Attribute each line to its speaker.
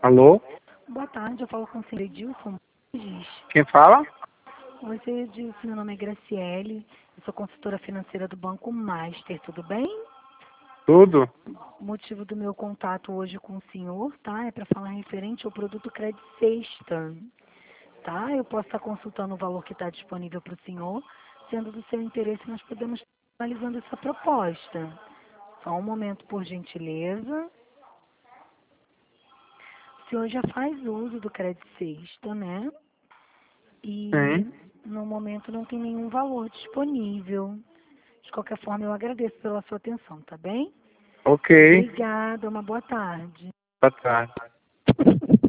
Speaker 1: Alô?
Speaker 2: Boa tarde, eu falo com o senhor Edilson.
Speaker 1: Quem fala?
Speaker 2: Oi, senhor Edilson, meu nome é Graciele, eu sou consultora financeira do Banco Master, tudo bem?
Speaker 1: Tudo?
Speaker 2: O motivo do meu contato hoje com o senhor, tá, é para falar referente ao produto Credit Sexta, tá? Eu posso estar consultando o valor que está disponível para o senhor, sendo do seu interesse, nós podemos estar analisando essa proposta. Só um momento, por gentileza. O senhor já faz uso do Credit Sexta, né? E
Speaker 1: Sim.
Speaker 2: no momento não tem nenhum valor disponível. De qualquer forma, eu agradeço pela sua atenção, tá bem?
Speaker 1: Ok.
Speaker 2: Obrigada, uma boa tarde.
Speaker 1: Boa tarde.